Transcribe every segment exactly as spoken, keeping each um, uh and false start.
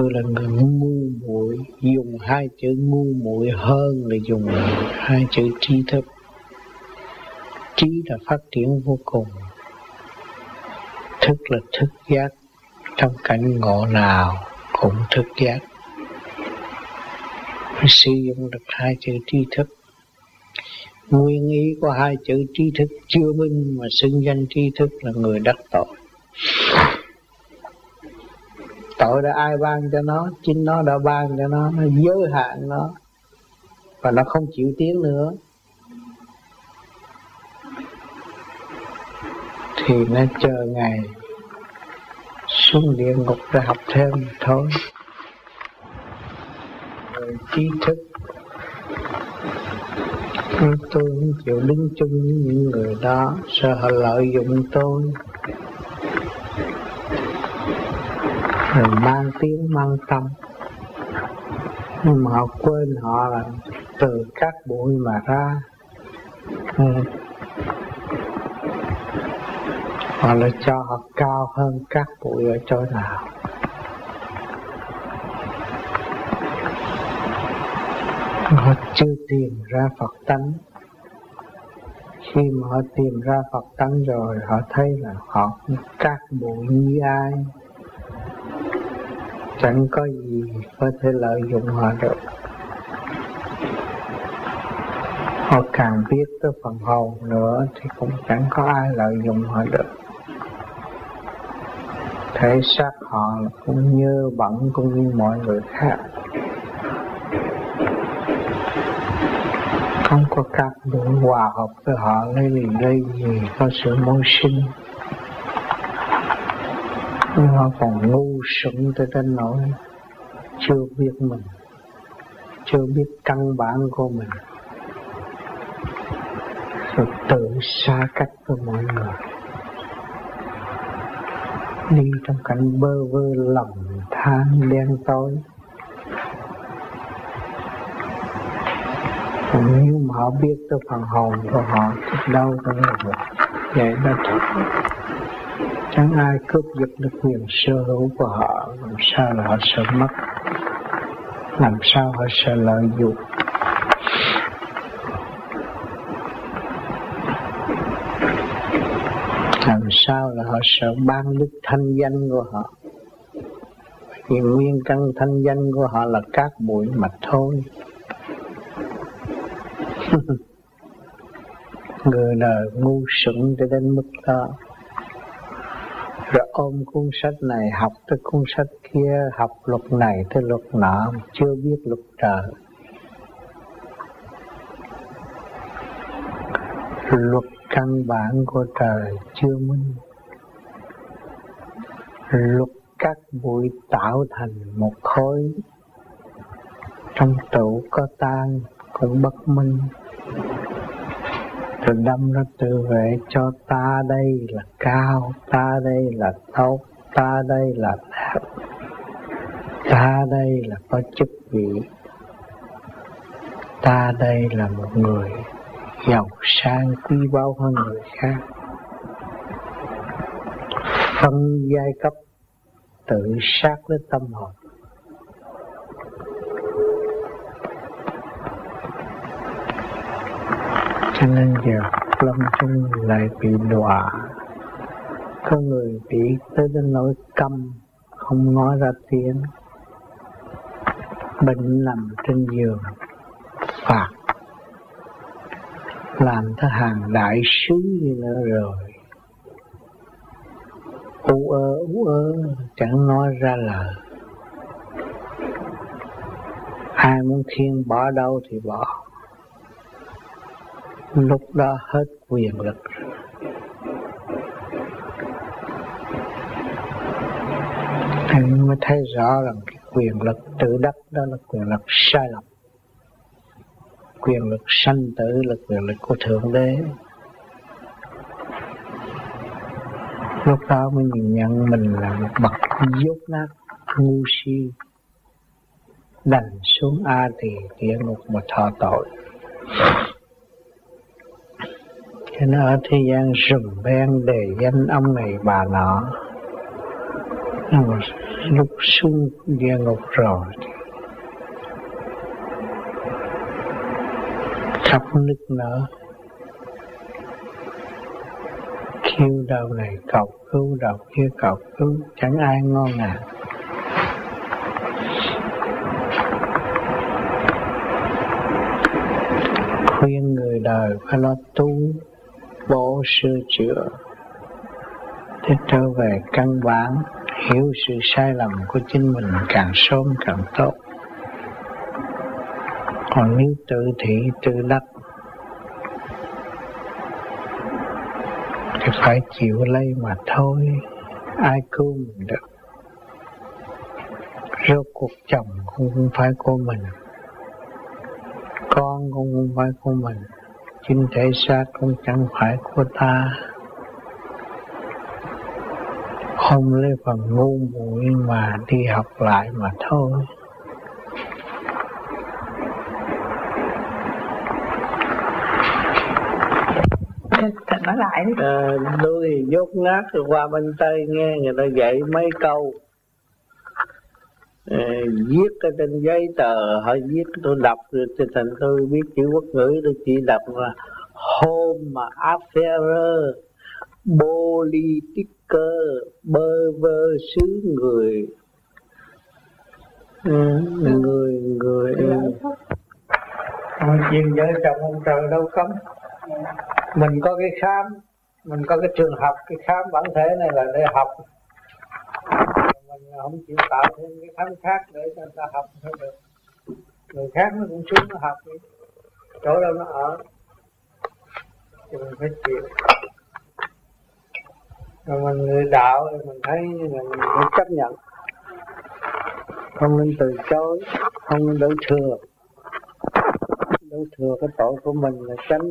tôi là người ngu muội, dùng hai chữ ngu muội hơn là dùng hai chữ trí thức. Trí là phát triển vô cùng, thức là thức giác, trong cảnh ngộ nào cũng thức giác. Phải sử dụng được hai chữ trí thức. Nguyên ý của hai chữ trí thức chưa minh mà xưng danh trí thức là người đắc tội. Tội đã ai ban cho nó, chính nó đã ban cho nó, nó giới hạn nó và nó không chịu tiến nữa thì nó chờ ngày xuống địa ngục để học thêm thôi. Rồi trí thức, tôi không chịu đứng chung với những người đó, sợ họ lợi dụng tôi, rồi mang tiếng mang tâm. Nhưng mà họ quên họ là từ các bụi mà ra. Ừ. Hoặc là cho họ cao hơn các bụi ở chỗ nào. Họ chưa tìm ra Phật tánh. Khi mà họ tìm ra Phật tánh rồi, họ thấy là họ các bụi như ai, chẳng có gì có thể lợi dụng họ được. Họ càng biết tới phần hồn nữa thì cũng chẳng có ai lợi dụng họ được. Thể xác họ cũng như bẩn cũng như mọi người khác, không có các bụi hòa hợp với họ lấy gì lấy gì có sự môn sinh. Nhưng họ còn ngu xuẩn tới đến nỗi chưa biết mình, chưa biết căn bản của mình, rồi tự xa cách với mọi người, đi trong cảnh bơ vơ lầm than đen tối. Còn nếu mà họ biết tới phần hồn của họ thì đâu có được. Vậy đó thôi. Chẳng ai cướp giật được quyền sở hữu của họ. Làm sao là họ sợ mất, làm sao họ sợ lợi dụng. Làm sao là họ sợ ban đức thanh danh của họ. Vì nguyên căn thanh danh của họ là cát bụi mà thôi. Người đời ngu xuẩn cho đến mức đó, rồi ôm cuốn sách này học tới cuốn sách kia, học luật này tới luật nọ, chưa biết luật trời. Luật căn bản của trời chưa minh. Luật các bụi tạo thành một khối, trong tủ có tan cũng bất minh. Rồi đâm ra tự vệ cho ta đây là cao, ta đây là tốt, ta đây là đẹp, ta đây là có chức vị, ta đây là một người giàu sang quý báu hơn người khác. Phân giai cấp tự sát với tâm hồn. Cho nên giờ lâm chung lại bị đọa. Có người bị tới đến nỗi câm, không nói ra tiếng, bệnh nằm trên giường, phạt, làm tới hàng đại sứ như nữa rồi. U ơ, u ơ, chẳng nói ra lời. Ai muốn thiên bỏ đâu thì bỏ. Lúc đó hết quyền lực. Anh mới thấy rõ rằng cái quyền lực tự đắc đó là quyền lực sai lầm. Quyền lực sanh tử là quyền lực của Thượng Đế. Lúc đó mới nhìn nhận mình là một bậc dốt nát, ngu si, đành xuống A Tỳ địa ngục mà thọ tội. Cho nên ở thế gian rùm beng đề danh ông này bà nọ, mà lúc xuống địa ngục rồi khắp nức nở, kêu đầu này cầu cứu, đầu kia cầu cứu, chẳng ai ngon ngàn. Khuyên người đời phải lo tu bổ sửa chữa để trở về căn bản, hiểu sự sai lầm của chính mình càng sớm càng tốt. Còn nếu tự thị tự đắc thì phải chịu lấy mà thôi, ai cứu mình được. Rốt cuộc chồng cũng không phải của mình, con cũng không phải của mình, chính thể xác cũng chẳng phải của ta. Không lấy phần ngu muội mà đi học lại mà thôi. Thành nói lại đi. À, tôi thì dốt nát rồi qua bên Tây nghe người ta dạy mấy câu. À, viết ở trên giấy tờ, họ viết tôi đọc rồi thành tôi biết chữ quốc ngữ, tôi chỉ đọc là Home Affair Politiker bơ vơ xứ người. Ừ, người người chuyện vợ chồng ông trời đâu cấm. Mình có cái khám, mình có cái trường học, cái khám bản thể này là để học. Mình không chịu tạo thêm cái khám khác để cho người ta học thôi được. Người khác nó cũng xuống nó học đi, chỗ đâu nó ở thì mình phải chịu. Rồi mình người đạo thì mình thấy là mình phải chấp nhận, không nên từ chối, không nên đổ thừa. Đổ thừa cái tội của mình là tránh.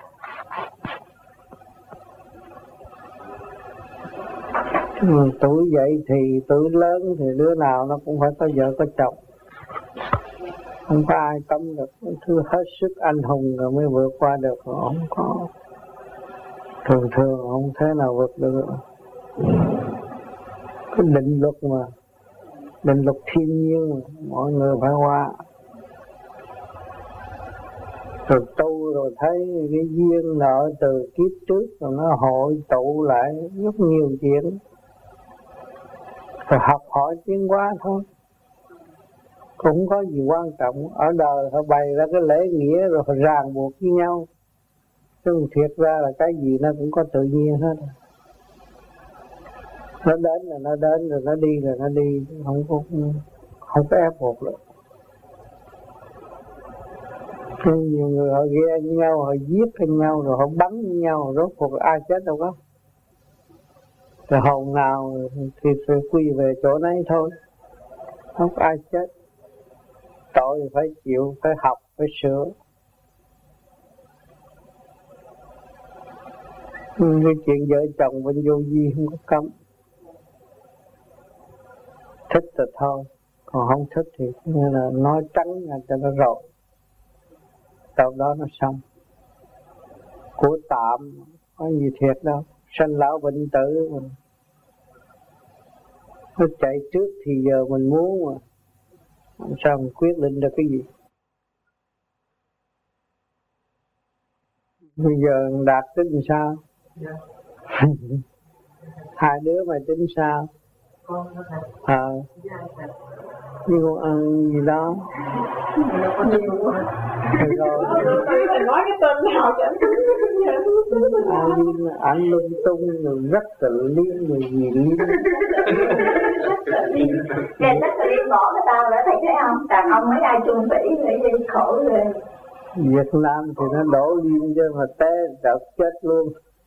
Tuổi dậy thì tuổi lớn thì đứa nào nó cũng phải có vợ có chồng, không có ai cấm được. Thứ hết sức anh hùng rồi mới vượt qua được, không có thường thường không thế nào vượt được. Cái định luật mà, định luật thiên nhiên mà, mọi người phải qua. Rồi tu rồi thấy cái duyên nợ từ kiếp trước rồi nó hội tụ lại rất nhiều chuyện, rồi học hỏi tiến hóa thôi, cũng có gì quan trọng. Ở đời họ bày ra cái lễ nghĩa rồi họ ràng buộc với nhau, chứ thiệt ra là cái gì nó cũng có tự nhiên hết. Nó đến là nó đến, rồi nó đi là nó đi, không có không có ép buộc được. Nhiều người họ ghe với nhau, họ giết với nhau, rồi họ bắn với nhau, rốt cuộc ai chết đâu có. Rồi hồn nào thì phải quy về chỗ này thôi, không có ai chết. Tội thì phải chịu, phải học, phải sửa. Cái chuyện vợ chồng bên vô vi không có cấm. Thích thì thôi, còn không thích thì như là nói trắng ra cho nó rồi, sau đó nó xong. Của tạm có gì thiệt đâu, sanh lão bệnh tử mà. Nó chạy trước thì giờ mình muốn mà, làm sao mình quyết định được cái gì. Bây giờ Đạt tính sao? Yeah. Hai đứa mày tính sao? Con nó thầy. À. Nhưng con ăn gì đó. Rồi. Nói cái tên nào cho anh không anh lung tung rồi rất tự liên rồi gì liên. Cái rất tự liên bỏ cái tao đã thấy thấy không? Đàn ông mấy ai chung vĩ để gây khổ rồi. Việt Nam thì nó đổ liên cho mà té đợt chết luôn.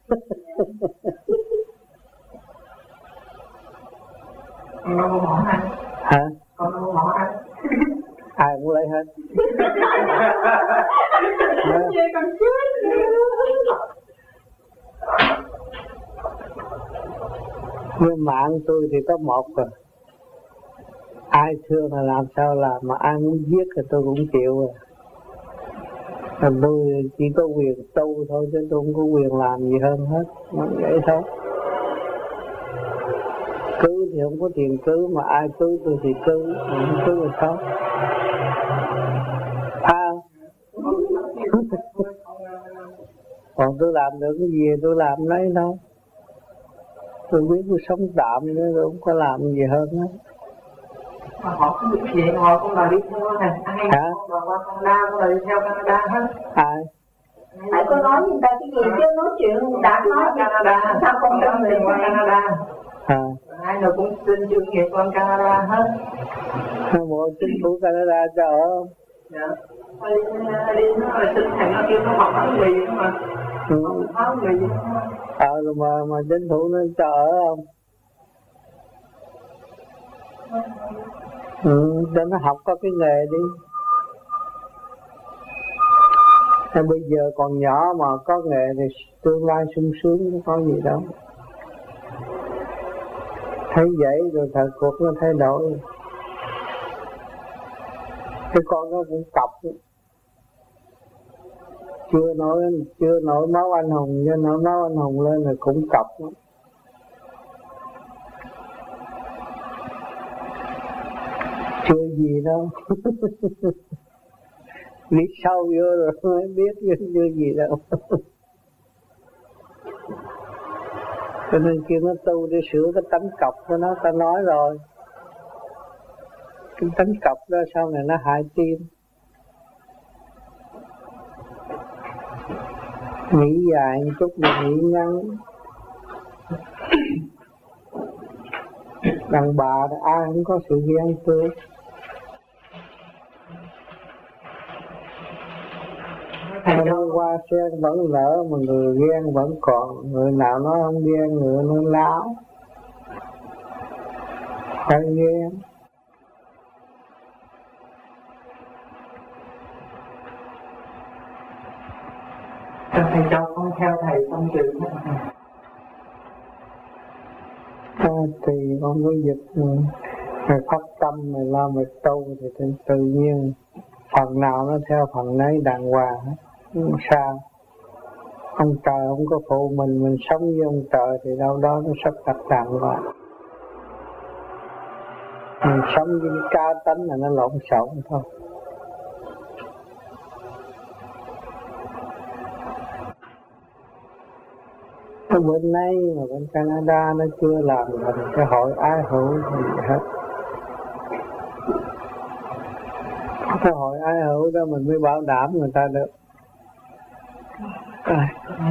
Con đâu bỏ anh. Hả? Con đâu bỏ anh. Ai cũng lấy hết. Về còn chết. Nhưng mạng tôi thì có một rồi. Ai thương là làm sao làm, mà ai muốn giết thì tôi cũng chịu rồi. Còn tôi chỉ có quyền tu thôi, chứ tôi không có quyền làm gì hơn hết. Nó vậy thôi. Cứu thì không có tiền cứu, mà ai cứu tôi thì cứu, không cứu thì không. À, còn tôi làm được cái gì tôi làm đấy đâu. Tôi biết tôi sống tạm nữa, tôi không có làm gì hơn đó. Mà họ không biết vậy, họ không là đi theo này, ai hả? Còn qua Canada, không là đi theo Canada hết. Ai? Hãy có nói người ta cái gì chứ nói chuyện đã nói Canada, sao không có người qua Canada. À. Ai nào cũng xin chuyên nghiệp qua Canada hết. Bộ chính phủ Canada cho ở không? Dạ. Đi, đi nó là xin thằng nó kêu nó học áo mì mà. Ừ. Áo mì. Ờ rồi mà, mà chính phủ nó cho ở không? Ừ, cho nó học có cái nghề đi. Thế bây giờ còn nhỏ mà có nghề thì tương lai sung sướng, không có gì đâu. Thấy vậy rồi thời cuộc nó thay đổi. Cái con nó cũng cọc, chưa nổi chưa nổi máu anh hùng, cho nổi máu anh hùng lên rồi cũng cọc. Chưa gì đâu. Đi sâu vô rồi mới biết chưa gì đâu. Cho nên kêu nó tu để sửa cái tánh cọc cho nó, ta nói rồi. Cái tánh cọc đó sau này nó hại tim. Nghĩ dài một chút mà nghĩ ngắn. Đàn bà thì ai cũng có sự ghen tương. Mà nó qua sen vẫn lỡ mà người ghen vẫn còn. Người nào nói không ghen, người nó láo. Phải ghen. Thầy Châu không theo thầy tâm sự hết. À, thì con có dịch mày phát tâm mày lo mày tu thì tự nhiên phần nào nó theo phần nấy đàng hoàng hết. Không sao. Ông trời không có phụ mình, mình sống với ông trời thì đâu đó nó sắp đặt đàng hoàng. Mình sống với cái cá tánh là nó lộn xộn thôi. Cái bên này mà bên Canada nó chưa làm thành cái hội ái hữu gì hết. Cái hội ái hữu đó mình mới bảo đảm người ta được. À.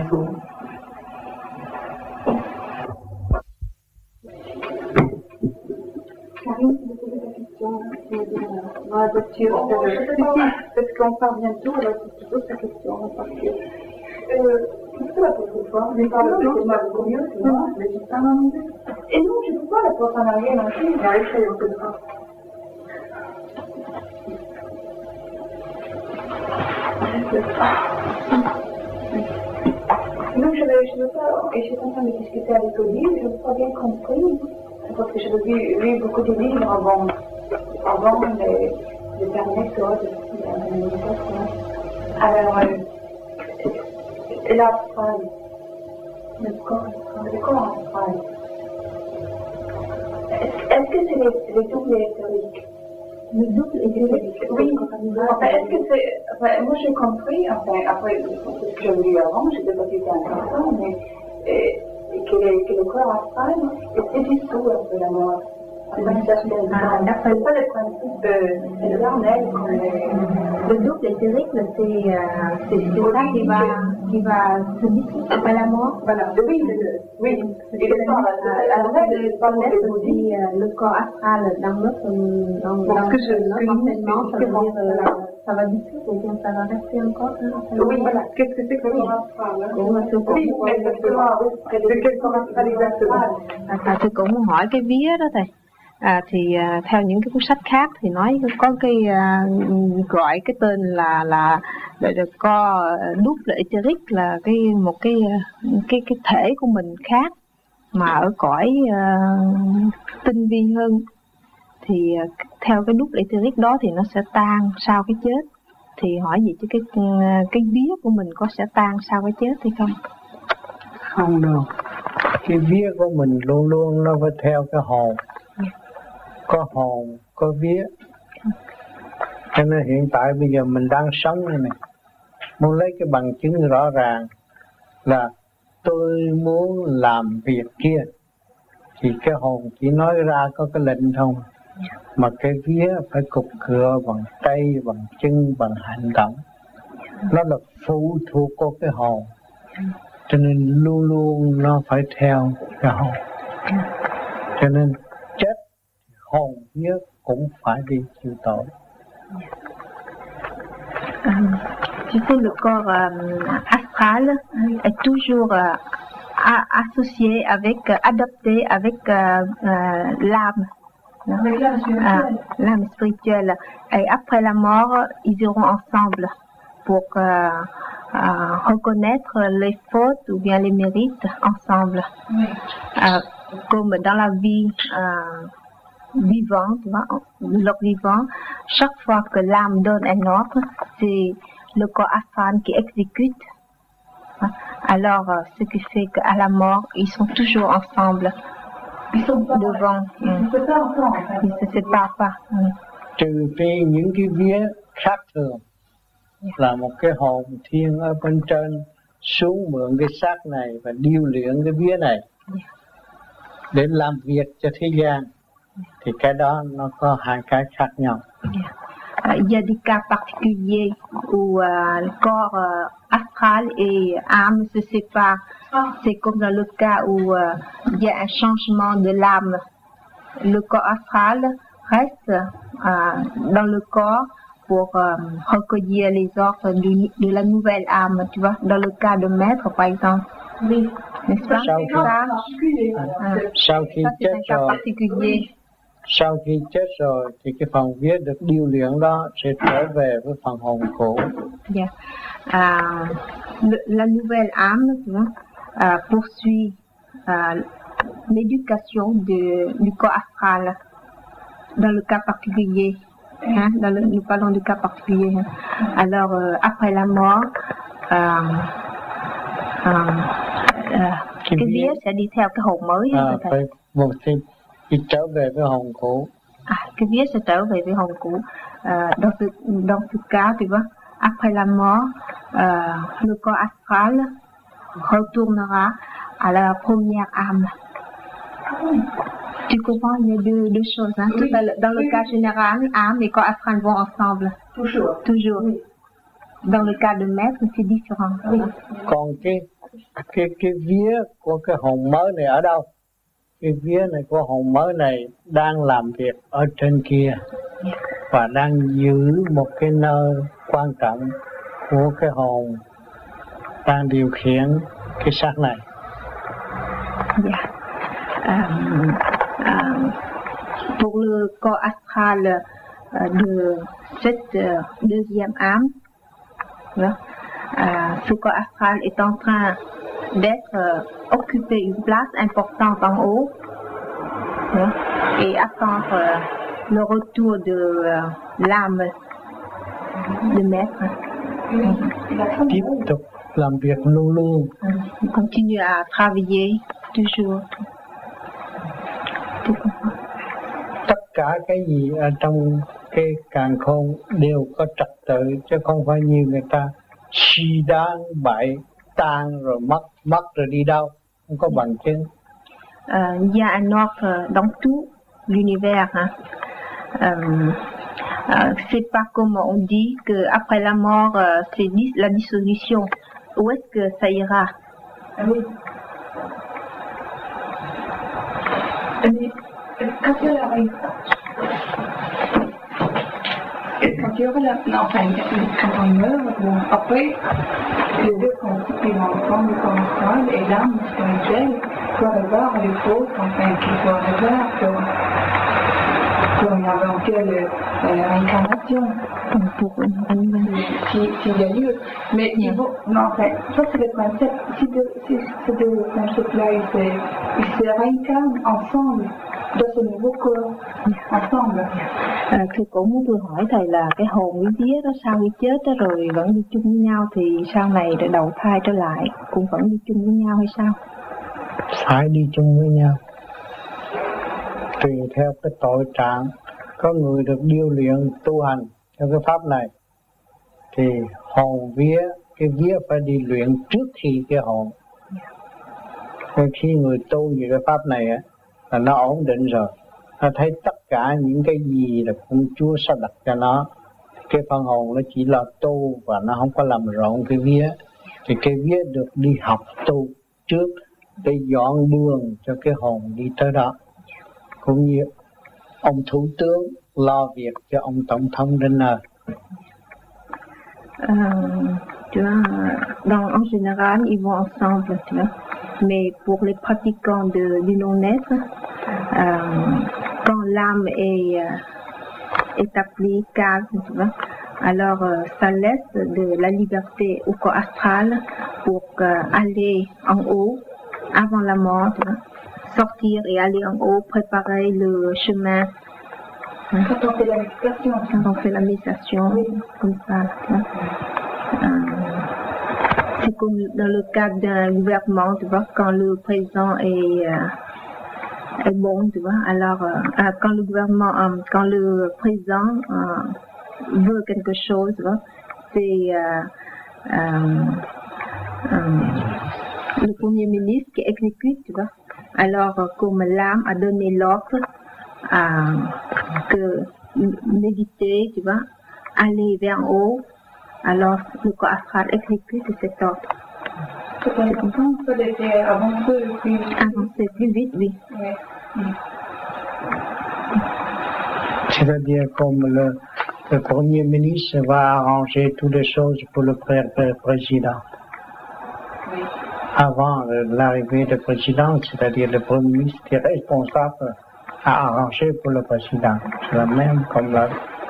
Dans la voiture, parce qu'on part bientôt, alors tu poses ta question, on part. Euh, pourquoi la prochaine fois? Mais pas le c'est mal beaucoup mieux, tu vois, mais j'ai pas un Et non, je peux pas la porte en arrière, non plus, j'ai arrêté un peu de temps. Non, je ne veux pas, et je suis en train de discuter avec Odile, je n'ai pas bien compris, parce que j'avais vu, lu beaucoup de livres avant, avant les, les derniers codes, de méditation. Alors, euh, la phrase, le corps, le corps astral, est-ce que c'est les, les doubles éthériques? Le double éthérique? Oui, enfin, est-ce que c'est, enfin, moi j'ai compris, enfin, après, ce que j'avais lu avant, je ne sais pas si c'était important, mais euh, que, les, que le corps astral était dissous un peu la mort. Ah, c'est pas le principe de l'éternel. Le double éthérique, c'est euh, ça qui va, qui va se dissoudre après la mort. Voilà, oui, le, oui. Et le corps astral, aussi le corps astral dans notre, dans, bon, dans que je, notre enseignement, ça veut dire euh, ça va dissoudre ou bien ça va rester encore. Hein, oui, voilà. Qu'est-ce que c'est que le corps astral? Oui, exactement. C'est quel corps astral exactement? À, tôi cũng hỏi cái vía đó thầy. À, thì à, theo những cái cuốn sách khác thì nói có cái à, gọi cái tên là là được có double etheric, là cái một cái cái cái thể của mình khác mà ở cõi à, tinh vi hơn, thì à, theo cái double etheric đó thì nó sẽ tan sau cái chết. Thì hỏi gì chứ cái cái vía của mình có sẽ tan sau cái chết hay không? Không đâu. Cái vía của mình luôn luôn nó phải theo cái hồn. có hồn, có vía. Cho nên hiện tại bây giờ mình đang sống này này, muốn lấy cái bằng chứng rõ ràng là tôi muốn làm việc kia, thì cái hồn chỉ nói ra có cái lệnh thôi, mà cái vía phải cục cựa bằng tay, bằng chân, bằng hành động. Nó là phụ thuộc của cái hồn, cho nên luôn luôn nó phải theo cái hồn. Cho nên chết hồn vía cũng phải đi chịu tội. Um, tu sais, le corps euh, astral est toujours euh, a, associé avec, euh, adapté avec euh, euh, l'âme. Euh, l'âme spirituelle. Et après la mort, ils iront ensemble pour euh, euh, reconnaître les fautes ou bien les mérites ensemble. Oui. Euh, comme dans la vie euh, vivante, de leur vivant, chaque fois que l'âme donne un ordre, c'est le corps astral qui exécute. Alors, ce qui fait qu'à la mort, ils sont toujours ensemble. Ils sont pas devant. Ils ne se séparent pas. Ils ne se séparent pas. Trừ phi những cái vía khác thường, yeah. Là một cái hồn thiên ở bên trên xuống mượn cái xác này và điêu luyện cái vía này, yeah. Để làm việc cho thế gian, yeah. Thì cái đó nó có hai cái khác nhau. Yeah. Il y a des cas particuliers où euh, le corps euh, astral et âme se séparent. Ah. C'est comme dans le cas où euh, il y a un changement de l'âme. Le corps astral reste euh, dans le corps pour euh, recueillir les ordres de, de la nouvelle âme, tu vois, dans le cas de maître par exemple. Oui, n'est-ce pas? Sau khi, ça, à, sau khi ça, chết un rồi, particulier. Sau khi chết rồi thì cái phần vía được điêu luyện đó sẽ trở về với phần hồn cũ. Yeah. Uh, le, la nouvelle âme, tu vois, uh, poursuit uh, l'éducation du corps astral dans le cas particulier. Hein, dans le, nous parlons du cas particulier. Hein. Alors, euh, après la mort, euh, euh, euh, cái vía sẽ đi theo cái hồn mới. À, phải một thêm đi trở về với hồn cũ. À, cái vía sẽ trở về với hồn cũ. Euh, dans ce dans ce cas, tu vois, après la mort, euh, le corps astral retournera à la première âme. Tu comprends, il y a deux, deux choses. Hein? Oui, Tout à dans le oui. cas général, âme et corps astral vont ensemble. Toujours. Toujours. Oui. Dans le cas de maître, c'est différent. Oui. Còn cái cái cái vía của cái hồn mới này ở đâu? Cái vía này của hồn mới này đang làm việc ở trên kia, yeah. Và đang giữ một cái nơi quan trọng của cái hồn đang điều khiển cái xác này. Yeah. Um, um, pour le corps astral uh, de cette uh, deuxième âme, yeah. uh, ce corps astral est en train d'être uh, occuper une place importante en haut, yeah. Et attendre uh, le retour de uh, l'âme de maître. Mm. Tiếp tục làm việc luôn luôn. Il continue à travailler toujours. Tất cả cái gì ở trong cái càn khôn đều có trật tự, chứ không phải như người ta suy đoán bậy tan rồi mất mất rồi đi đâu, không có bằng chứng. Euh, il y a un ordre dans tout l'univers. Hein. Euh, euh, c'est pas comme on dit que après la mort euh, c'est la dissolution. Où est-ce que ça ira? Ah oui. Mais quand il y aura une... Quand il y aura la... Non, enfin, quand on meurt, bon, après, les deux constituent ensemble le corps astral et l'âme spirituelle doit revoir les fautes, enfin, qu'il doit revoir pour, pour une éventuelle euh, réincarnation. Pour une s'il y a lieu. Mais il faut, non, enfin, ça c'est le principe. Si, de, si ce deux principes-là, ils se, ils se réincarnent ensemble dans ce nouveau corps, ensemble. À, tôi cũng muốn tôi hỏi thầy là cái hồn với vía đó sau khi chết đó rồi vẫn đi chung với nhau thì sau này rồi đầu thai trở lại cũng vẫn đi chung với nhau hay sao? Phải đi chung với nhau. tùy theo cái tội trạng. Có người được điêu luyện tu hành theo cái pháp này thì hồn vía, cái vía phải đi luyện trước khi cái hồn. Nên khi người tu về cái pháp này á, là nó ổn định rồi, nó thấy tất cả những cái gì là con Chúa sắp đặt cho nó, cái phần hồn nó chỉ là tu và nó không có làm rộn cái vía. Thì cái vía được đi học tu trước để dọn đường cho cái hồn đi tới đó. Cũng như ông thủ tướng lo việc cho ông tổng thống đến nơi. Euh, tu vois, dans, en général, ils vont ensemble, tu vois. Mais pour les pratiquants de, du non-être, euh, quand l'âme est euh, établie, calme, tu vois, alors euh, ça laisse de la liberté au corps astral pour euh, aller en haut avant la mort, tu vois. Sortir et aller en haut, préparer le chemin. Quand on fait la méditation. Quand on fait la méditation, oui. Comme ça. Euh, c'est comme dans le cadre d'un gouvernement, tu vois, quand le président est, euh, est bon, tu vois, alors euh, quand le gouvernement, euh, quand le président euh, veut quelque chose, tu vois, c'est euh, euh, euh, le premier ministre qui exécute, tu vois. Alors, comme l'âme a donné l'ordre à que méditer, tu vois, aller vers en haut, alors le corps astral exécute cet ordre. C'est comme ça, on peut laisser avancer plus vite. Avancer plus vite, oui. Ouais. Mm. C'est-à-dire comme le, le Premier ministre va arranger toutes les choses pour le pré pré président. Oui. Avant l'arrivée du président, c'est-à-dire le Premier ministre est responsable à arranger pour le président. C'est la même comme là.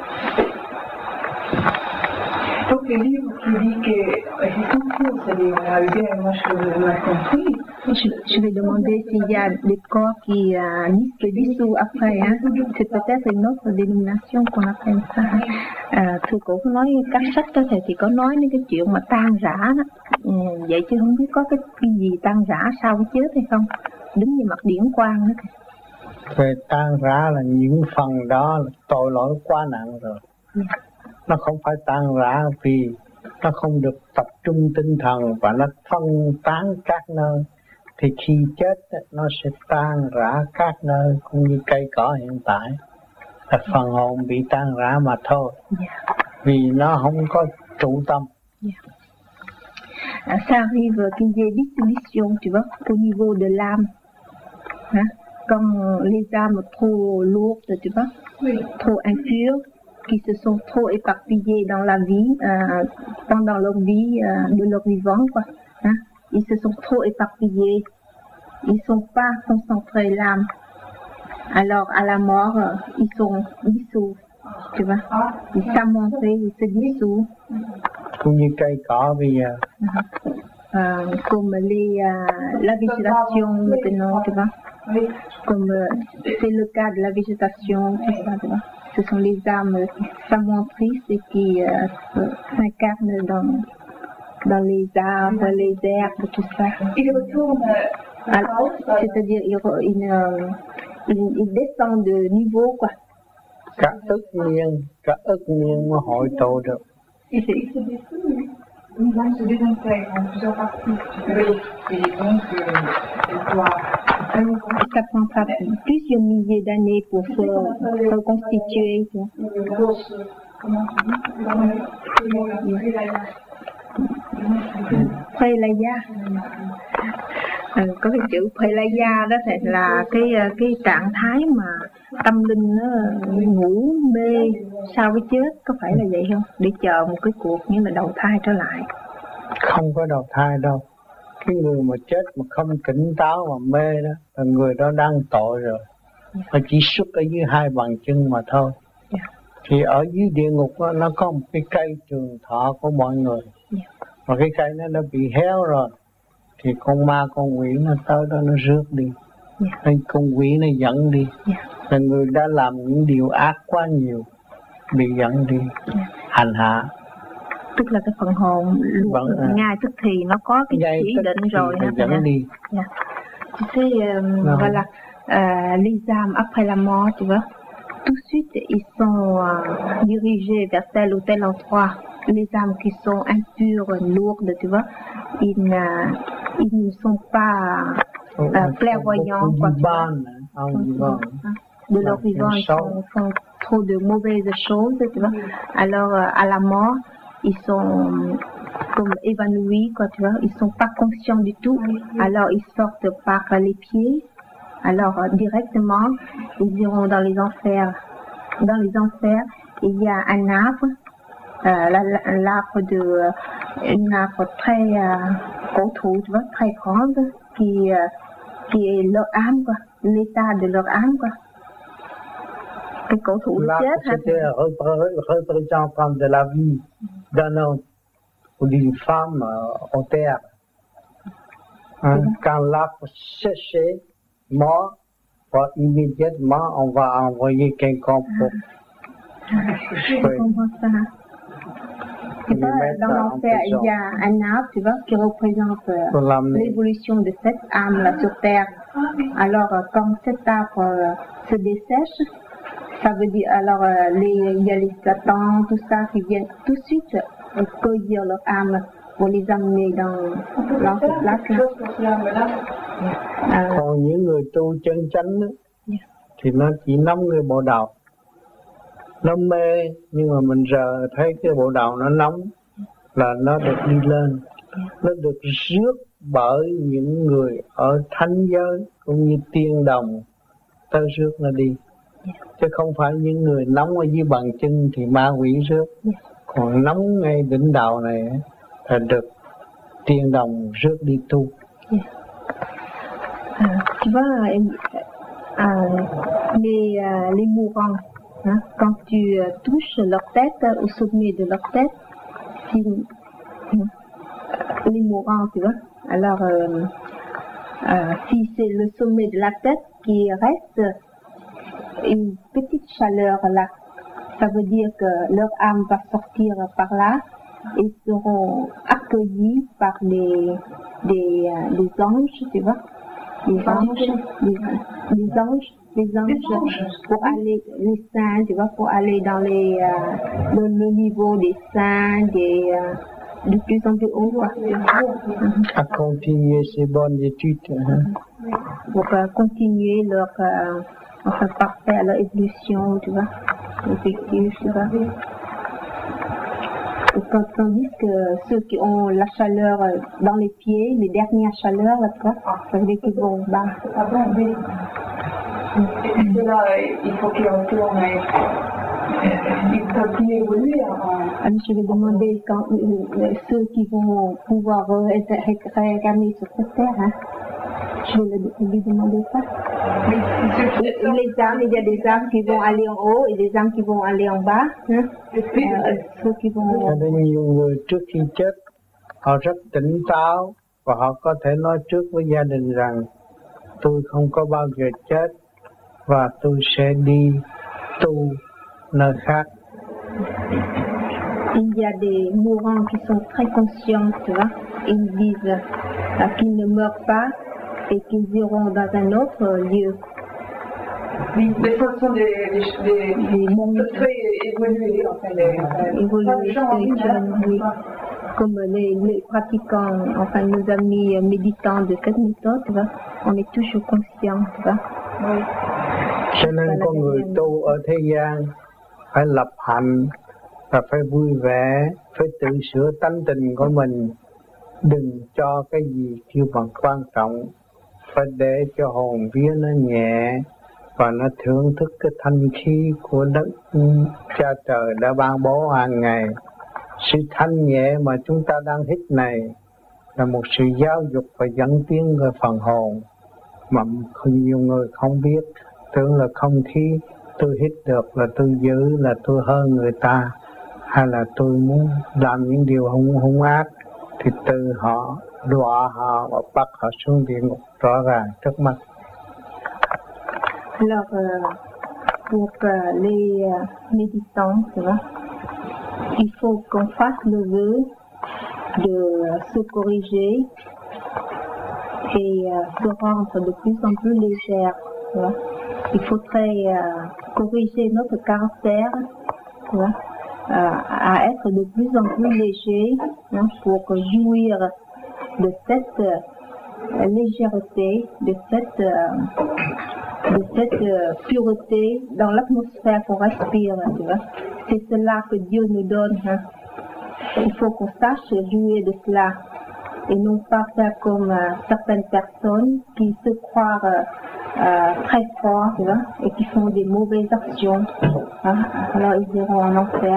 Donc le livre qui dit que effectivement c'est des maladies, moi je l'ai compris. Je, je vais demander s'il y a des corps qui euh, se dissous après. Hein. C'est peut-être une autre dénomination qu'on appelle ça. À, thưa cô có nói các sách đó thầy thì có nói đến cái chuyện mà tan rã đó. Ừ, vậy chứ không biết có cái, cái gì tan rã sau cái chết hay không. Đứng như mặt điển quang đó. Về tan rã là những phần đó là tội lỗi quá nặng rồi. Yeah. Nó không phải tan rã vì nó không được tập trung tinh thần và nó phân tán các nơi. Thì khi chết nó sẽ tan rã các nơi cũng như cây cỏ hiện tại. Là phần hồn bị tan rã mà thôi. Yeah. Vì nó không có trụ tâm. Yeah. Ça arrive qu'il y ait dissolution, tu vois, au niveau de l'âme. Hein? Quand les âmes trop lourdes, tu vois, oui. Trop impures, qui se sont trop éparpillées dans la vie, euh, pendant leur vie, euh, de leur vivant, quoi. Hein? Ils se sont trop éparpillés, ils ne sont pas concentrés l'âme. Alors à la mort, euh, ils sont dissous, tu vois, ils s'amontrent, ils se dissous. Cũng như cây cỏ bây giờ. Euh, comme les, euh, la végétation maintenant, tu vois. Oui. Comme euh, c'est le cas de la végétation, tout ça, tu vois. Ce sont les âmes qui s'amontrissent et qui euh, s'incarnent dans, dans les arbres, les herbes, tout ça. Ils retournent, alors, c'est-à-dire ils, ils, ils, ils descendent de niveau, quoi. Cả ức niên, cả ức niên mới hội tụ được. L'âme se désintègre en plusieurs parties. Oui, et donc, euh, ça prendra plusieurs milliers d'années pour se reconstituer. Prelaya. À, có cái chữ Prelaya đó thì là cái cái trạng thái mà tâm linh nó ngủ mê sau cái chết, có phải là vậy không? Để chờ một cái cuộc như là đầu thai trở lại. Không có đầu thai đâu. Cái người mà chết mà không tỉnh táo mà mê đó là người đó đang tội rồi. Yeah. Nó chỉ xuất ở dưới hai bàn chân mà thôi. Yeah. Thì ở dưới địa ngục đó, nó có một cái cây trường thọ của mọi người. Yeah. Mà cái cây nó đã bị héo rồi. Thì con ma con quỷ nó tới đó nó rước đi. Yeah. Nên con quỷ nó dẫn đi. Yeah. Là người đã làm những điều ác quá nhiều, bị dẫn đi. Yeah. Hành hạ. Tức là cái phần hồn vâng, ngay tức thì nó có cái chỉ định rồi ha. dẫn đi. Yeah. Tu sais, euh, voilà, euh, les âmes après la mort, tu vois, tout de suite ils sont euh, dirigés vers tel ou tel endroit. Les âmes qui sont impures, lourdes, tu vois, ils ne, ils ne sont pas euh, clairvoyants, quoi, tu vois. De leur vivant, ils font, font trop de mauvaises choses, tu vois. Alors, euh, à la mort, ils sont comme évanouis, quoi, tu vois. Ils sont pas conscients du tout. Alors, ils sortent par les pieds. Alors, euh, directement, ils iront dans les enfers. Dans les enfers, il y a un arbre, euh, l'arbre de, euh, un arbre très euh, gros, tu vois, très grande, qui, euh, qui est leur âme, quoi, l'état de leur âme, quoi. Là, c'était représentant de la vie d'un homme ou d'une femme euh, en terre. Hein, mm-hmm. Quand l'arbre séchait, mort, bah, immédiatement on va envoyer quelqu'un pour. Je comprends ça. Tu vois, dans l'enfer, il y a un arbre, tu vois, qui représente euh, l'évolution de cette âme-là sur terre. Alors, euh, quand cet arbre euh, se dessèche, ça veut dire, alors, euh, les, il y a les satans, tout ça, qui viennent tout de suite euh, cueillir leur âme pour les amener dans l'enfer. Còn những người tu chân chánh đó, thì nó chỉ nắm cái bộ đầu. Nó mê, nhưng mà mình giờ thấy cái bộ đầu nó nóng là nó được đi lên. Nó được rước bởi những người ở thánh giới cũng như tiên đồng tới rước nó đi. Chứ không phải những người nóng ở dưới bàn chân thì ma quỷ rước. Còn nóng ngay đỉnh đầu này là được tiên đồng rước đi tu. À, tu vois, à, les, à, les mourants, hein, quand tu uh, touches leur tête, au sommet de leur tête, si, uh, les mourants, tu vois, alors euh, euh, si c'est le sommet de la tête qui reste une petite chaleur là, ça veut dire que leur âme va sortir par là et seront accueillis par les, des, euh, des anges, tu vois. Les anges, les, les anges, les anges pour aller, les saints, tu vois, pour aller dans les, euh, dans le niveau des saints, des, euh, de plus en plus haut, quoi. À continuer ces bonnes études. Hein. Pour euh, continuer leur, euh, enfin, parfaire leur évolution, tu vois, effective, tu vois. Tandis que ceux qui ont la chaleur dans les pieds, les dernières chaleurs, là, ça veut dire qu'ils vont bas. Ah bon, oui. Et là, il faut qu'ils retournent, ils peuvent plus évoluer avant. Alors, je vais demander quand, euh, ceux qui vont pouvoir réincarner sur cette terre, hein. Je vais lui demander ça. Les âmes, il y a des âmes qui vont aller en haut et des âmes qui vont aller en bas. Hein? Euh, ceux qui vont... Cho nên nhiều người trước khi chết, họ rất tỉnh táo và họ có thể nói trước với gia đình rằng tôi không có bao giờ chết và tôi sẽ đi tu nơi khác. Il y a des mourants qui sont très conscients, tu vois. Ils disent euh, qu'ils ne meurent pas et qu'ils iront dans un autre lieu. Oui, mais ce sont des, des, des, des mondes très évolués, enfin, des, évolués spirituels, oui. Comme les, les pratiquants, enfin nos amis méditants de cette méthode, tu vois, on est toujours conscient, tu vois. Oui. Cho nên con người tu ở thế gian phải lập hạnh và phải vui vẻ, phải tự sửa tánh tình của mình, đừng cho cái gì kêu bằng quan trọng, phải để cho hồn vía nó nhẹ và nó thưởng thức cái thanh khí của đất cha trời đã ban bố hàng ngày. Sự thanh nhẹ mà chúng ta đang hít này là một sự giáo dục và dẫn tiến về phần hồn mà nhiều người không biết, tưởng là không khí tôi hít được là tôi giữ, là tôi hơn người ta, hay là tôi muốn làm những điều hung, hung ác thì từ họ đọa họ và bắt họ xuống địa ngục rõ ràng trước mắt. Alors, euh, pour euh, les euh, méditants, tu vois, il faut qu'on fasse le vœu de se corriger et euh, se rendre de plus en plus légère tu vois. Il faudrait euh, corriger notre caractère, tu vois, euh, à être de plus en plus léger, hein, pour jouir de cette euh, légèreté, de cette, euh, de cette euh, pureté dans l'atmosphère qu'on respire, tu vois. C'est cela que Dieu nous donne. Hein. Il faut qu'on sache jouer de cela et non pas faire comme euh, certaines personnes qui se croient euh, euh, très forts, tu vois, et qui font des mauvaises actions. Hein. Alors ils iront en enfer.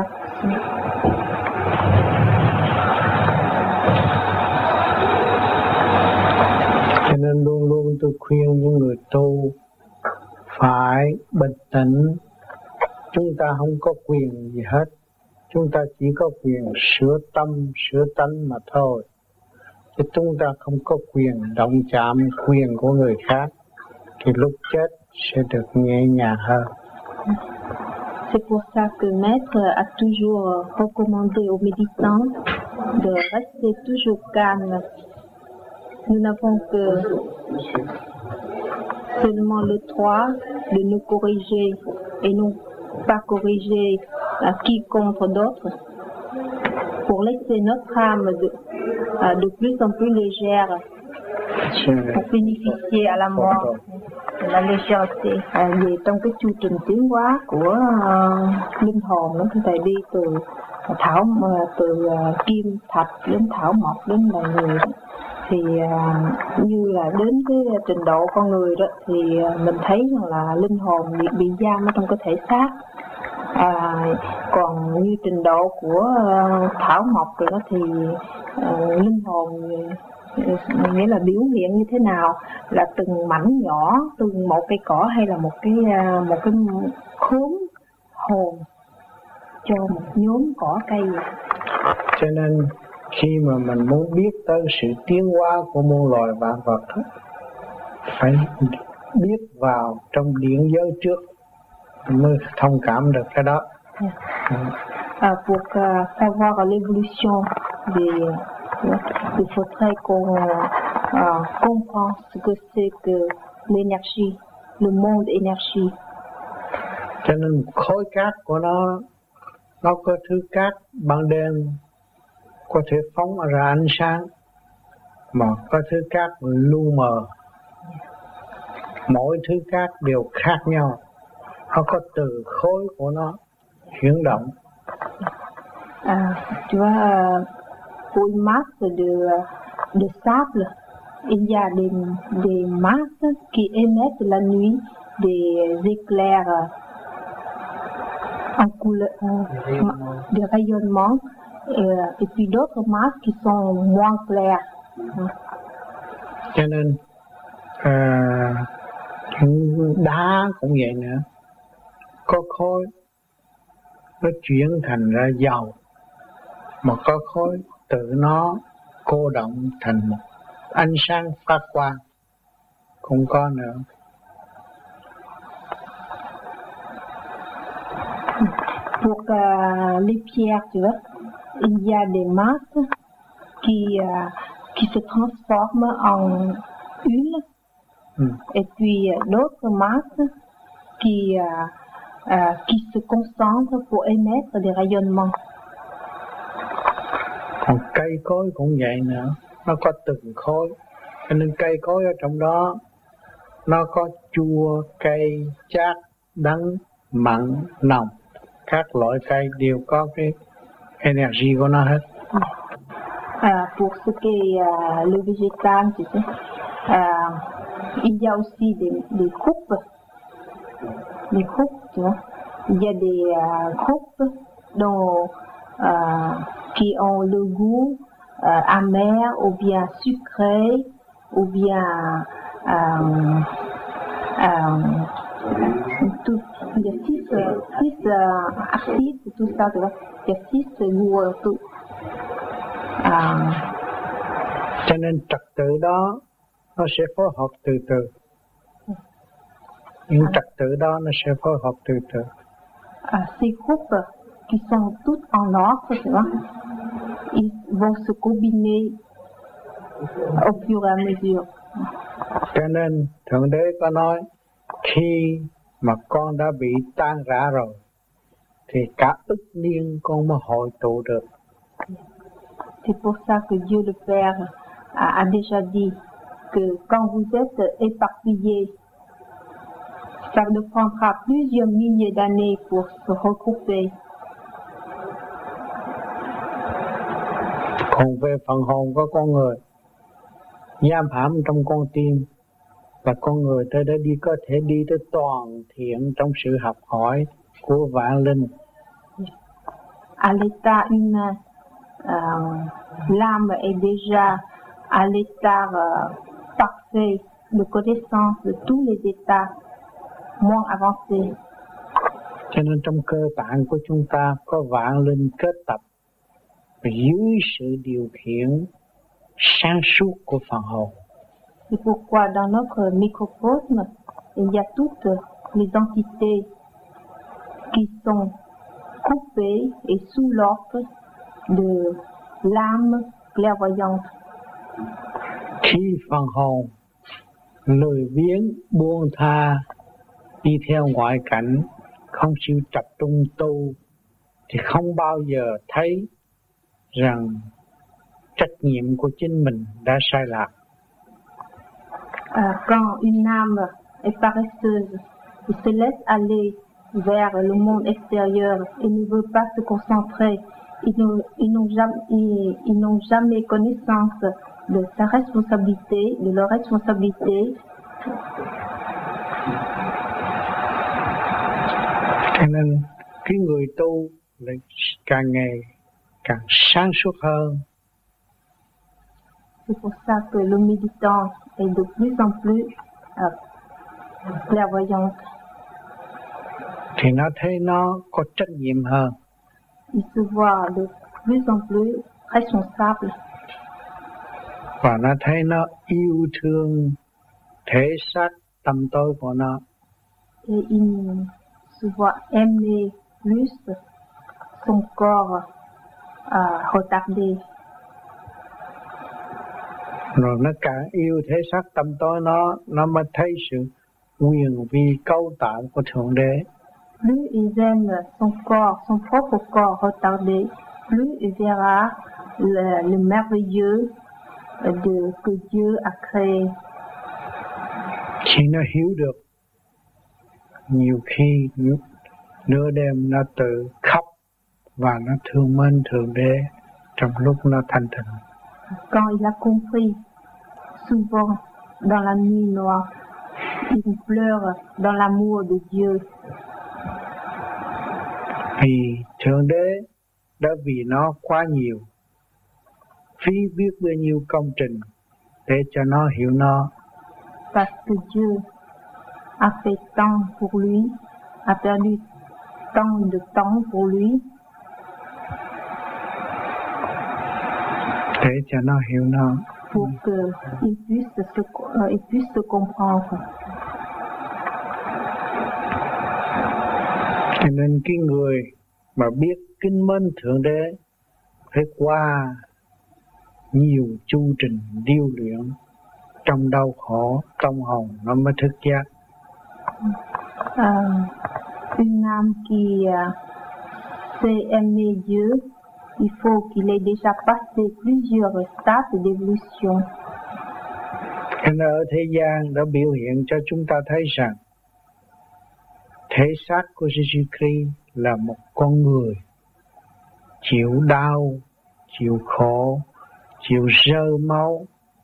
Cho nên luôn luôn tôi khuyên những người tu phải bình tĩnh. Chúng ta không có quyền gì hết. Chúng ta chỉ có quyền sửa tâm, sửa tánh mà thôi. Chứ chúng ta không có quyền động chạm quyền của người khác. Thì lúc chết sẽ được nhẹ nhàng hơn. C'est pour ça que Maître a toujours recommandé aux méditants de rester toujours calme. Nous n'avons que seulement le droit de nous corriger et non pas corriger à quiconque d'autre, pour laisser notre âme de, de plus en plus légère, pour bénéficier à la mort de la légèreté. À, về trong cái chu trình tiến hóa của uh, linh hồn, nó có thể đi từ thảo từ uh, kim thạch đến thảo mộc đến loài người. Thì uh, như là đến cái trình độ con người đó thì uh, mình thấy rằng là linh hồn bị, bị giam ở trong cái thể xác. À, còn như trình độ của uh, thảo mộc rồi đó thì uh, linh hồn uh, nghĩa là biểu hiện như thế nào, là từng mảnh nhỏ, từng một cây cỏ hay là một cái uh, một cái khóm hồn cho một nhóm cỏ cây. Cho nên khi mà mình muốn biết tới sự tiến hóa của muôn loài vạn vật, phải biết vào trong điển giới trước mới thông cảm được cái đó. Yeah. À, pour uh, savoir l'évolution des, il faudrait qu'on uh, comprenne ce que c'est que l'énergie, le monde énergie. Cho nên khối cát của nó, nó có thứ cát ban đêm có thể phóng ra ánh sáng, mà có thứ cát lu mờ. Mỗi thứ cát đều khác nhau. Nó có từ khối của nó chuyển động. À, tu vois, uh, pour une masse de, de sable, il y a des, des masses qui émettent la nuit des éclairs en couleur, euh, des rayonnements, et, et puis d'autres masses qui sont moins claires. Cho nên uh, đá cũng vậy nữa. Có khối nó chuyển thành ra dầu, mà có khối tự nó cô động thành một ánh sáng phát quang, cũng có nữa. Pour uh, les pierres, tu vois, il y a des masses qui, uh, qui se transforment en huile, mm. et puis uh, d'autres masses qui, uh, uh, qui se concentrent pour émettre des rayonnements. Còn cây cối cũng vậy nữa, nó có từng khối, cho nên cây cối ở trong đó nó có chua, cay, chát, đắng, mặn, nồng. Các loại cây đều có cái energy của nó hết. À, pour ce qui est uh, le végétal, tu sais, uh, il y a aussi des, des groupes, des groupes, tu vois. Il y a des uh, groupes dont, uh, qui ont le goût uh, amer ou bien sucré ou bien um, um, tout, il y a six, six uh, acides, tout ça, tu vois. Il y a six goûts tout. À, cho nên trật tự đó nó sẽ phối hợp từ từ. Những trật tự đó nó sẽ phối hợp từ từ. À, ces groupes qui sont tous en ordre, tu vois, ils vont se combiner au fur et à mesure. Cho nên Thượng Đế có nói Khi mà con đã bị tan rã rồi thì cả ức niên con mới hội tụ được. C'est pour ça que Dieu le Père a, a déjà dit que quand vous êtes éparpillés, ça ne prendra plusieurs milliers d'années pour se regrouper. Còn về phần hồn của con người, giam hãm trong con tim, và con người tới đó đi có thể đi tới toàn thiện trong sự học hỏi của vạn linh. À l'état humain, euh, l'âme est déjà à l'état euh, parfait de connaissance de tous les états moins avancés. Cho nên trong cơ tạng của chúng ta có vạn linh kết tập dưới sự điều khiển sáng suốt của phần hồn. C'est pourquoi dans notre microcosme, il y a toutes les entités qui sont coupées et sous l'ordre de l'âme clairvoyante. Khi phần hồn lười biếng buông tha đi theo ngoại cảnh, không chịu tập trung tu, thì không bao giờ thấy rằng trách nhiệm của chính mình đã sai lạc. Euh, quand une âme est paresseuse et se laisse aller vers le monde extérieur et ne veut pas se concentrer, ils n'ont, ils n'ont jamais, ils, ils n'ont jamais connaissance de sa responsabilité, de leur responsabilité. Cho nên cái người tu là càng ngày càng sáng suốt hơn. C'est pour ça que le méditant est de plus en plus euh, clairvoyant. Thì nó thấy nó có trách nhiệm hơn. Il se voit de plus en plus responsable. Và nó thấy nó yêu thương thể xác tâm tối của nó. Et il se voit aimer plus son corps euh, retardé. Rồi nó càng yêu thể xác tâm tối nó, nó mới thấy sự quyền vi cấu tạo của Thượng Đế. Plus il aime son corps, son propre corps retardé, plus il verra le, le merveilleux de, que Dieu a créé. Khi nó hiểu được, nhiều khi nửa đêm nó tự khóc và nó thương mến Thượng Đế trong lúc nó thanh tịnh. Quand il a compris, souvent dans la nuit noire, il pleure dans l'amour de Dieu. Vì Thượng Đế đã vì nó quá nhiều, phí biết bao nhiêu công trình để cho nó hiểu nó. Parce que Dieu a fait tant pour lui, a perdu tant de temps pour lui. Để cho nó hiểu nó. Pour qu'il puisse se, uh, il puisse se comprendre. Cho nên cái người mà biết kính mến Thượng Đế phải qua nhiều chu trình điêu luyện, trong đau khổ tâm hồn nó mới thức giác. Uh, une âme qui uh, sait aimer Dieu, il faut qu'il ait déjà passé plusieurs stades d'évolution. Nên ở thế gian đã biểu hiện cho chúng ta thấy rằng thể xác của Jesus Christ là một con người chịu đau, chịu khổ, chịu rơi máu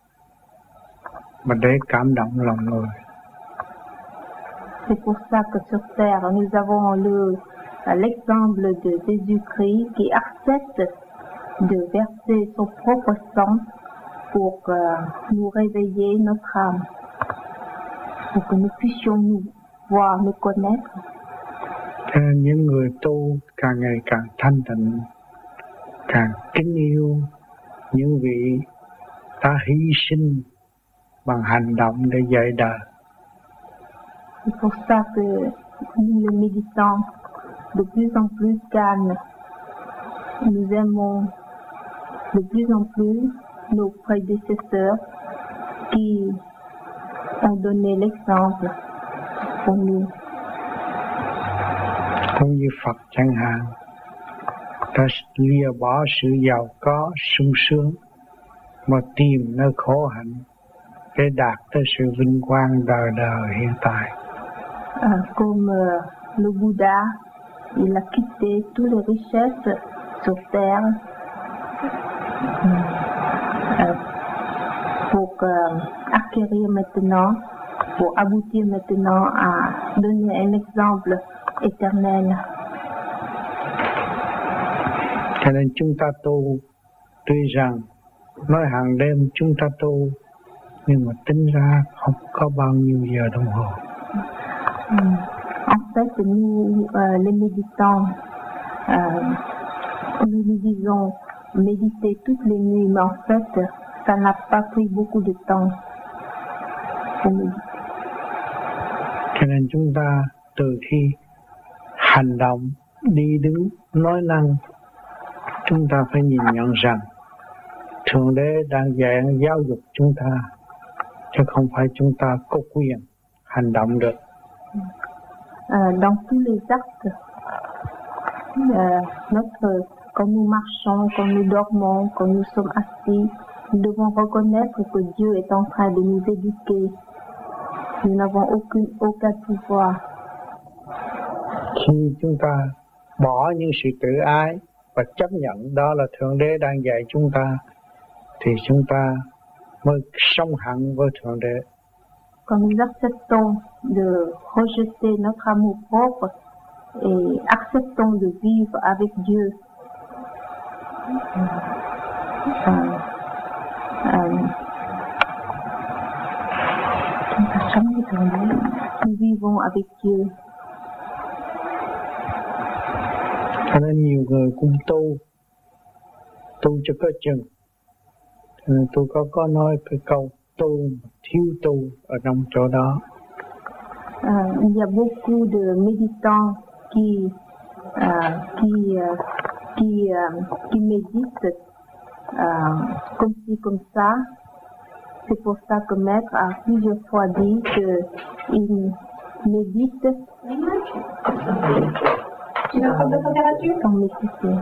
mà để cảm động lòng người. C'est pour ça que sur terre nous avons le l'exemple de Jésus-Christ qui accepte de verser son propre sang pour uh, nous réveiller notre âme, pour que nous puissions nous voir, nous connaître. Thế nên những người tu càng ngày càng thanh tịnh, càng kính yêu những vị đã hy sinh bằng hành động để dạy đời. C'est pour ça que nous les méditants, de plus en plus calmes, nous aimons de plus en plus nos prédécesseurs qui ont donné l'exemple pour nous. Cũng như Phật chẳng hạn, ta lìa bỏ sự giàu có sung sướng mà tìm nơi khổ hạnh để đạt tới sự vinh quang đời đời hiện tại. Uh, comme uh, le Bouddha, il a quitté toutes les richesses sur terre uh, pour uh, acquérir maintenant, pour aboutir maintenant à donner un exemple éternel. Cho nên chúng ta tu, tuy rằng nói hàng đêm chúng ta tu, nhưng mà tính ra không có bao nhiêu giờ đồng hồ. Mm. En fait, nous, euh, les méditants, euh, nous nous disons méditer toutes les nuits, mais en fait, ça n'a pas pris beaucoup de temps pour méditer. Cho nên chúng ta từ khi hành động, đi đứng, nói năng, chúng ta phải nhìn nhận rằng Thượng Đế đang dạy giáo dục chúng ta, chứ không phải chúng ta có quyền hành động được. Euh, dans tous les actes, euh, notre, quand nous marchons, quand nous dormons, quand nous sommes assis, nous devons reconnaître que Dieu est en train de nous éduquer. Nous n'avons aucun, aucun pouvoir. Khi chúng ta bỏ những sự tự ái và chấp nhận đó là Thượng Đế đang dạy chúng ta, thì chúng ta mới song hạnh với Thượng Đế. Quand nous acceptons de rejeter notre amour propre et acceptons de vivre avec Dieu, euh, euh, nous vivons avec Dieu. Cho nên nhiều người cũng tu, tu cho có chừng. Cho nên tôi có có nói cái câu tu thiếu tu ở trong chỗ đó. Euh, il y a beaucoup de méditants qui euh, qui euh, qui euh, qui méditent euh, comme ci comme ça. C'est pour ça que Maître a plusieurs fois dit qu'il médite sans méditer.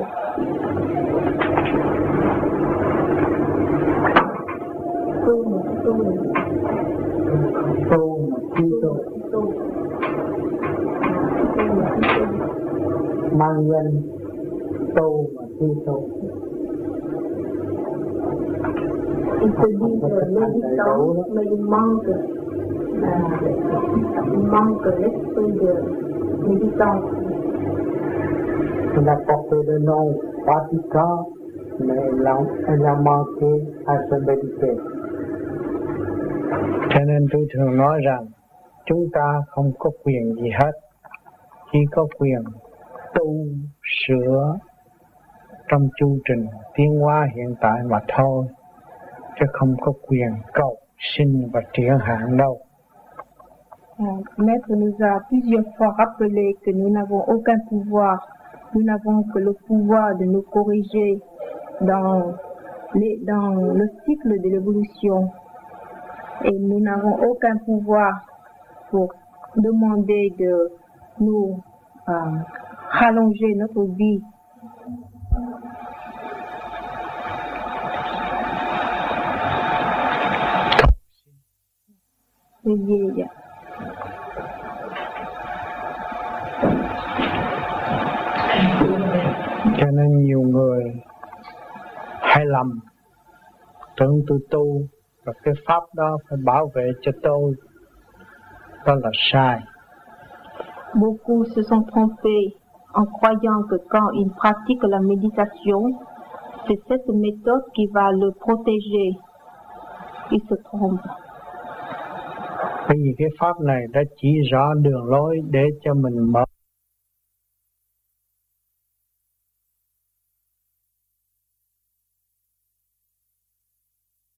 Tu mà thiếu tu, mang danh tu mà thiếu tu. Il se dit méditant, mais il manque, euh, il manque l'esprit de méditant. Il a porté le nom pratiquant, mais il a manqué à se méditer. Cho nên tôi thường nói rằng chúng ta không có quyền gì hết, chỉ có quyền tu sửa trong chu trình tiến hóa hiện tại mà thôi, chứ không có quyền cầu sinh và triển hạn đâu. Maître nous a plusieurs fois rappelé que nous n'avons aucun pouvoir, nous n'avons que le pouvoir de nous corriger dans, les, dans le cycle de l'évolution. Et nous n'avons aucun pouvoir pour demander de nous euh, rallonger notre vie. Yeah. Cho nên nhiều người hay lầm tưởng tôi tu và cái pháp đó phải bảo vệ cho tôi, đó là sai. Beaucoup se sont trompés en croyant que quand ils pratiquent la méditation, c'est cette méthode qui va le protéger. Ils se trompent. Bởi vì cái pháp này đã chỉ rõ đường lối để cho mình mở